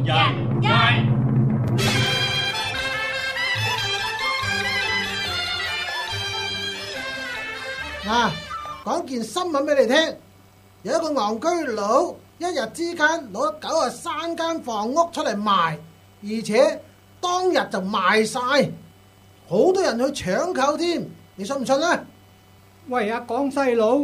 人街。 嗱，講件新聞俾你聽，有一個戇居佬一日之間攞93間房屋出嚟賣，而且當日就賣晒，好多人去搶購添，你信唔信啊？ 喂，阿廣西佬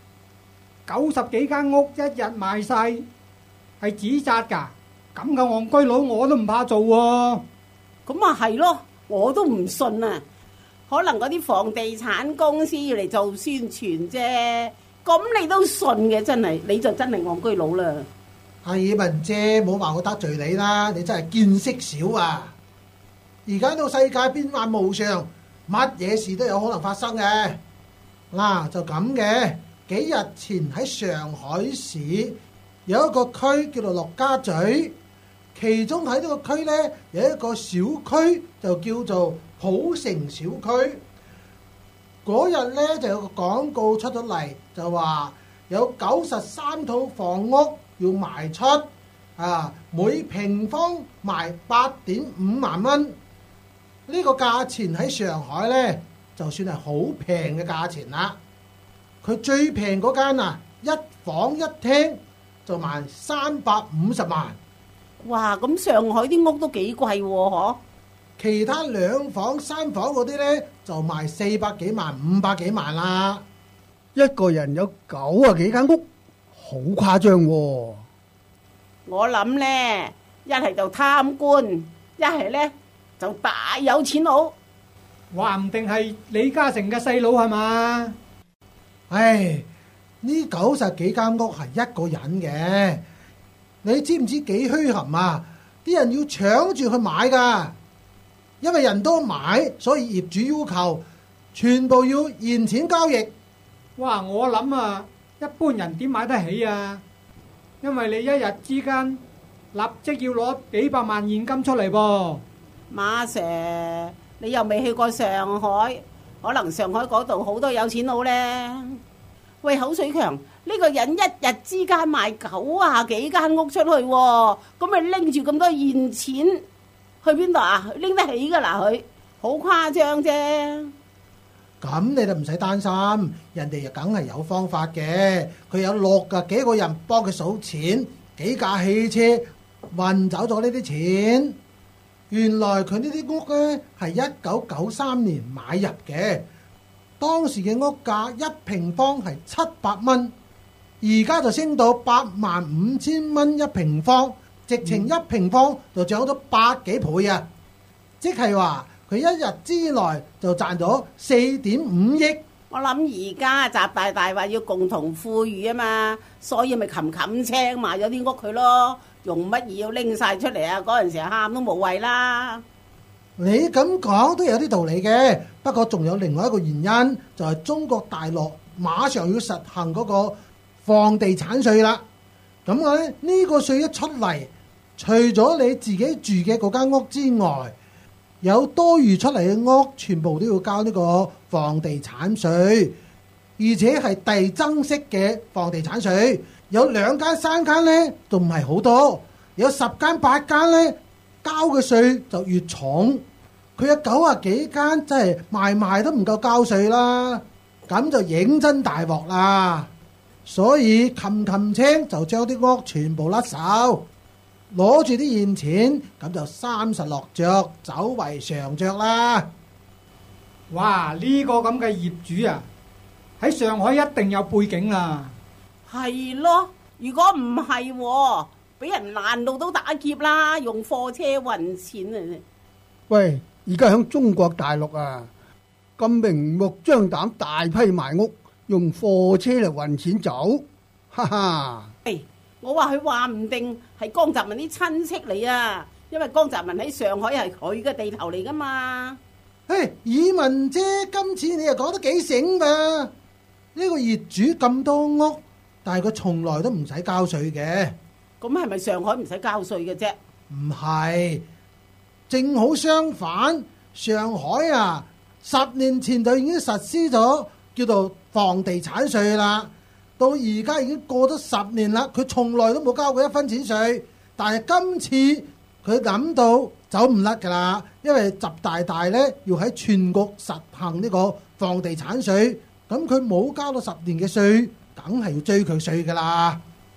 ，90幾間屋一日賣晒，係紙紮㗎？咁嘅戇居佬我都唔怕做喎。 咁啊係咯，我都唔信啊！可能嗰啲房地產公司要嚟做宣傳啫，咁你都信嘅，真係你就真係戇居佬啦！ 阿爾文姐，冇話我得罪你啦，你真係見識少啊！而家呢個世界變幻無常，乜嘢事都有可能發生嘅。嗱，就咁嘅，幾日前喺上海市有一個區叫做陸家嘴，其中喺呢個區呢，有一個小區就叫做普城小區。嗰日呢，就有個廣告出咗嚟，就話有93套房屋要賣出，每平方賣8.5萬蚊。呢個價錢喺上海呢，就算係好平嘅價錢啦。佢最平嗰間一房一廳就賣350萬。 哇！咁上海啲屋都幾貴喎，嗬？ 其他2房3房嗰啲呢，就賣400幾萬、500幾萬啦。 一個人有90幾間屋，好誇張喎。 我諗呢，一係就貪官，一係呢就大有錢佬。 話唔定係李嘉誠嘅細佬係嘛？ 唉，呢90幾間屋係一個人嘅，你知唔知幾墟冚啊？啲人要搶住去買噶，因為人多買，所以業主要求全部要現錢交易。 哇！我諗啊，一般人點買得起啊？因為你一日之間立即要攞幾百萬現金出嚟噃。 馬 Sir，你又未去過上海，可能上海嗰度好多有錢佬呢。喂，口水強，呢個人一日之間賣90幾間屋出去喎，咁咪拎住咁多現錢去邊度啊？拎得起噶啦佢，好誇張啫。 咁你就唔使擔心，人哋又梗係有方法嘅。佢有60幾個人幫佢數錢，幾架汽車運走咗呢啲錢。原來佢呢啲屋呢係1993年買入嘅，當時嘅屋價1平方係700蚊，而家就升到85000蚊1平方，直情1平方就漲咗百幾倍啊！即係話佢一日之內就賺咗4.5億。 我諗而家習大大話要共同富裕啊嘛，所以咪冚青賣咗啲屋佢咯。用乜嘢要拎晒出嚟啊？嗰陣時喊都無謂啦。 你咁講都有啲道理嘅，不過仲有另外一個原因，就係中國大陸馬上要實行嗰個房地產稅啦。咁咧呢個稅一出嚟，除咗你自己住嘅嗰間屋之外，有多餘出嚟嘅屋全部都要交呢個房地產稅，而且係遞增式嘅房地產稅。有2間3間呢，都唔係好多；有10間8間呢，交嘅稅就越重。佢有90幾間，真係賣都唔夠交稅啦。咁就認真大鑊啦。所以冚青就將啲屋全部甩手，攞住啲現錢，咁就30落着，走為上着啦。 哇！呢個咁嘅業主啊，喺上海一定有背景啦。 係咯，如果唔係，俾人攔路都打劫啦，用貨車運錢啊！ 喂，而家響中國大陸啊，咁明目張膽大批賣屋，用貨車嚟運錢走，哈哈！ 我話佢話唔定係江澤民啲親戚嚟啊，因為江澤民喺上海係佢嘅地頭嚟噶嘛。 爾文姐，今次你又講得幾醒嘛？呢個業主咁多屋，但係佢從來都唔使交稅嘅。 咁係咪上海唔使交稅嘅啫？ 唔係，正好相反。上海10年前就已經實施咗叫做房地產稅啦。到而家已經過咗10年啦，佢從來都冇交過1分錢稅， 但係今次佢諗到走唔甩㗎啦，因為習大大呢要喺全國實行呢個房地產稅，咁佢冇交到10年嘅稅，梗係要追佢稅㗎啦。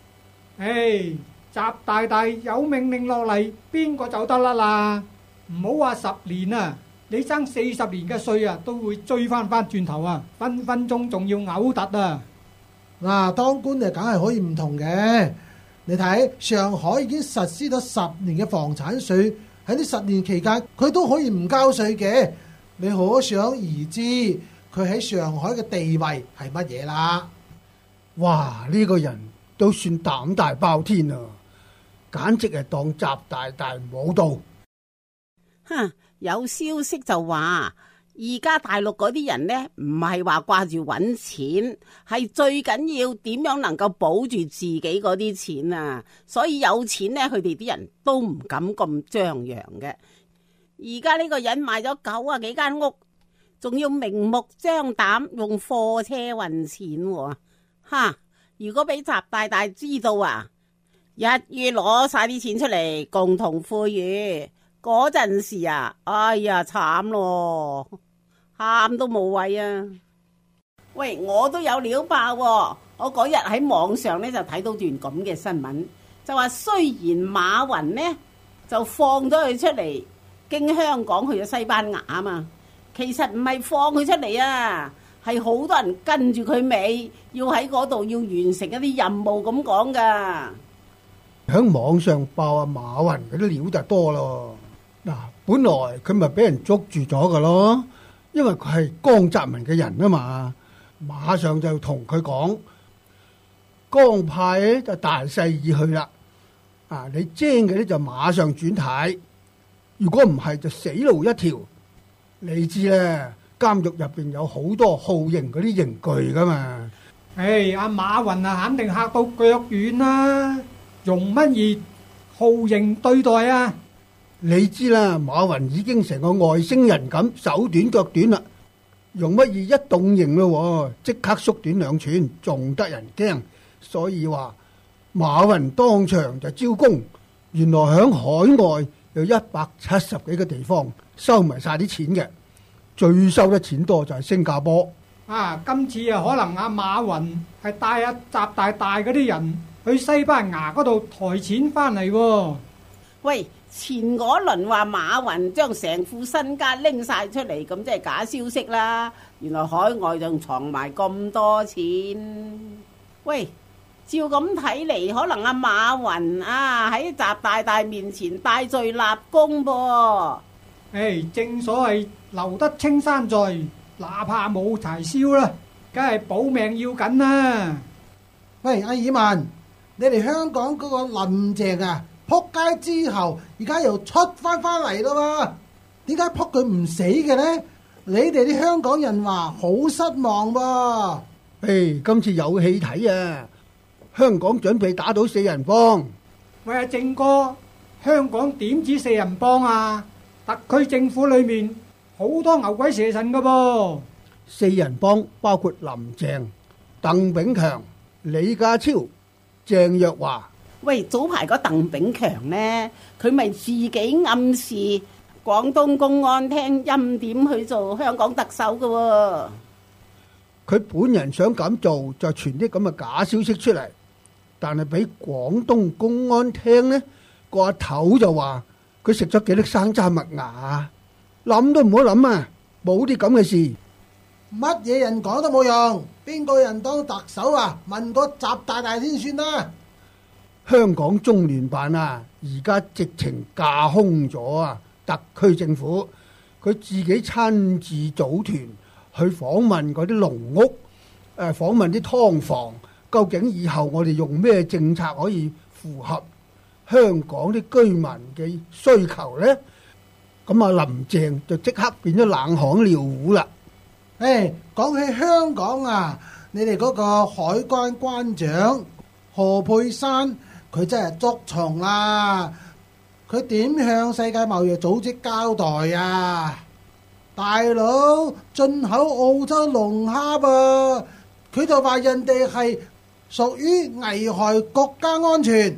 習大大有命令落嚟，邊個走得甩啦？唔好話10年啊，你爭40年嘅稅啊，都會追翻轉頭啊，分分鐘仲要嘔突啊！ 嗱，當官就梗係可以唔同嘅。你睇上海已經實施咗10年嘅房產稅，喺呢10年期間佢都可以唔交稅嘅。你可想而知佢喺上海嘅地位係乜嘢啦？ 哇！呢個人都算膽大包天啊，簡直係當習大大冇到。 哼，有消息就話，而家大陸嗰啲人呢，唔係話掛住揾錢，係最緊要點樣能夠保住自己嗰啲錢啊！所以有錢呢，佢哋啲人都唔敢咁張揚嘅。而家呢個人賣咗90幾間屋，仲要明目張膽用貨車運錢喎。哈！如果俾習大大知道啊，一於攞晒啲錢出嚟共同富裕，嗰陣時啊，哎呀慘咯，喊都無謂啊！喂，我都有料爆喎，我嗰日喺網上呢就睇到段咁嘅新聞，就話雖然馬雲呢就放咗佢出嚟，經香港去咗西班牙啊嘛，其實唔係放佢出嚟啊，係好多人跟住佢尾，要喺嗰度要完成一啲任務咁講噶。 喺網上爆啊馬雲嗰啲料就多咯。嗱，本來佢咪俾人捉住咗噶咯，因為佢係江澤民嘅人啊嘛，馬上就同佢講，江派咧就大勢已去啦，啊你精嘅咧就馬上轉軚，如果唔係就死路一條。你知咧，監獄入邊有好多酷刑嗰啲刑具噶嘛。 阿馬雲啊，肯定嚇到腳軟啦，用乜嘢酷刑對待啊？ 你知啦，馬雲已經成個外星人咁，手短腳短啦，用乜嘢一動刑咯，即刻縮短2寸，仲得人驚。所以話馬雲當場就招供，原來響海外有170幾個地方收埋晒啲錢嘅，最收得錢多就係新加坡。 今次啊，可能阿馬雲係帶阿習大大嗰啲人去西班牙嗰度抬錢翻嚟喎。 喂，前嗰輪話馬雲將成副身家拎晒出嚟，咁即係假消息啦。原來海外仲藏埋咁多錢。喂，照咁睇嚟，可能阿馬雲喺習大大面前戴罪立功噃。 正所謂留得青山在，哪怕冇柴燒啦，梗係保命要緊啦。 喂，阿爾文，你哋香港嗰個林鄭啊，撲街之後，而家又出翻嚟咯喎，點解撲佢唔死嘅呢？你哋啲香港人話好失望噃。 今次有戲睇啊！香港準備打倒4人幫。 喂，阿正哥，香港點止4人幫啊？特區政府裏面好多牛鬼蛇神噶噃。 4人幫包括林鄭、鄧炳強、李家超、鄭若驊。 喂，早排個鄧炳強呢，佢咪自己暗示廣東公安廳欽點去做香港特首噶喎。 佢本人想咁做，就傳啲咁嘅假消息出嚟，但係俾廣東公安廳呢個阿頭就話佢食咗幾粒生渣麥芽，諗都唔好諗啊！冇啲咁嘅事， 乜嘢人講都冇用，邊個人當特首啊？問個習大大先算啦。 香港中聯辦啊，而家直情架空咗啊！特區政府佢自己親自組團去訪問嗰啲農屋，訪問啲劏房，究竟以後我哋用咩政策可以符合香港啲居民嘅需求呢？咁啊，林鄭就即刻變咗冷巷尿壺啦。 講起香港啊，你哋嗰個海關關長何佩珊，佢真係捉蟲啦！佢點向世界貿易組織交代啊？大佬，進口澳洲龍蝦噃，佢就話人哋係屬於危害國家安全。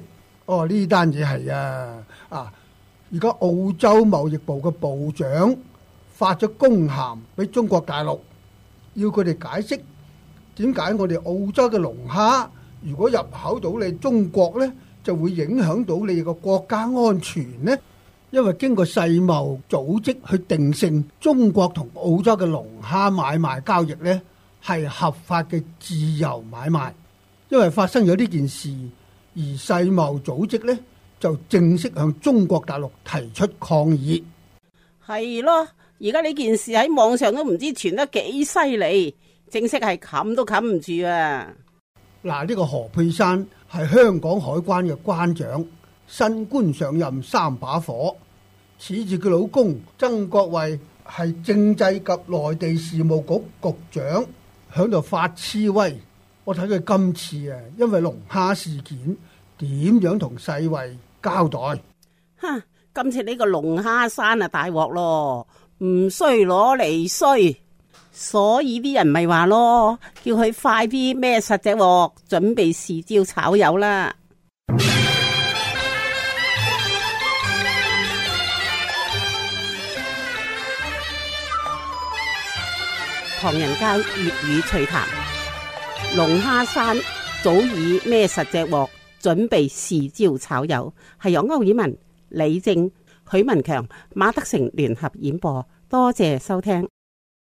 哦，呢單嘢係而家澳洲貿易部嘅部長發咗公函俾中國大陸，要佢哋解釋點解我哋澳洲嘅龍蝦如果入口到你中國呢，就會影響到你個國家安全呢？因為經過世貿組織去定性，中國同澳洲嘅龍蝦買賣交易呢係合法嘅自由買賣。因為發生咗呢件事，而世貿組織呢就正式向中國大陸提出抗議。 係咯，而家呢件事喺網上都唔知傳得幾犀利，正式係冚都冚唔住啊！ 嗱，呢個何佩珊係香港海關嘅關長，新官上任3把火，恃住佢老公曾國衛係政制及內地事務局局長，響度發痴威。我睇佢今次因為龍蝦事件點樣同世衛交代？ 今次呢個龍蝦山大鑊咯，唔衰攞嚟衰，所以啲人咪話咯，叫佢快啲孭實隻鑊，準備試招炒魷啦。唐人街粵語趣談，龍蝦山早已孭實隻鑊，準備試招炒魷，係由歐婉文、李正、許文強、馬德成聯合演播，多謝收聽。